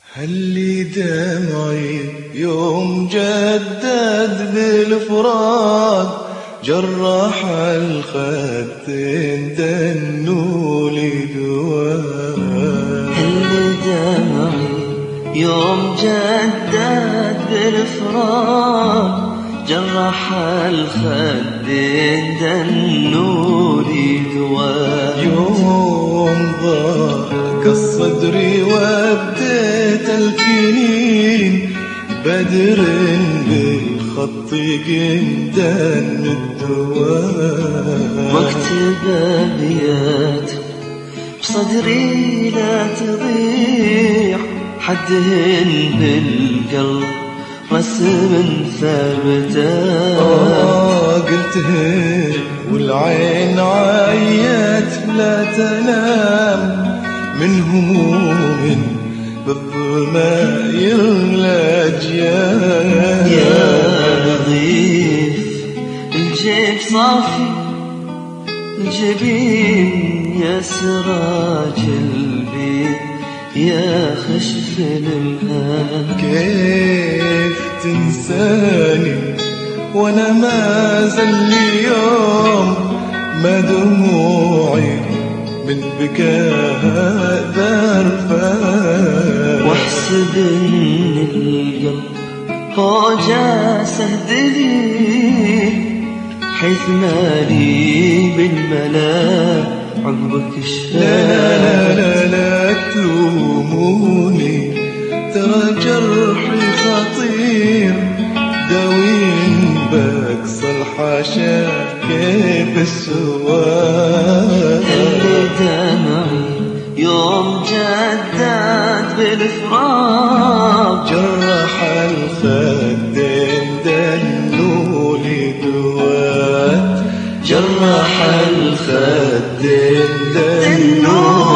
هلي دمعي يوم جدد بالفراق، جرح الخدين دنوا لي دواء. هلي دمعي يوم جدد بالفراق، جرح الخدين دنوا لي دواء. يوم ضاق الصدر وابديت الكنين، بدر بالخط جندن الدواء. واكتب ابيات بصدري لا تضيع، حدهن بالقلب رسم ثابتا. قلتهن والعين عيت لا تنام، من هموم بالظلمة يغلى أجيال. يا نظيف الجيب صافي الجبين، يا سراج البيت يا خشف المهام. كيف تنساني وانا ما زل لي يوم ما دموعي من بكاء ذرفان. واحسب ان القلب فوجا سهدلي، حيث مالي بالملا عقبك شفاء. لا لا لا لا تلوموني، ترى جرحي خطير، داوين بكسى الحاشا كيف السواد. هلي دمعي يوم جدد بالفراق، جرح الخدين دنوا لي دوات. جرح الخدين دنوا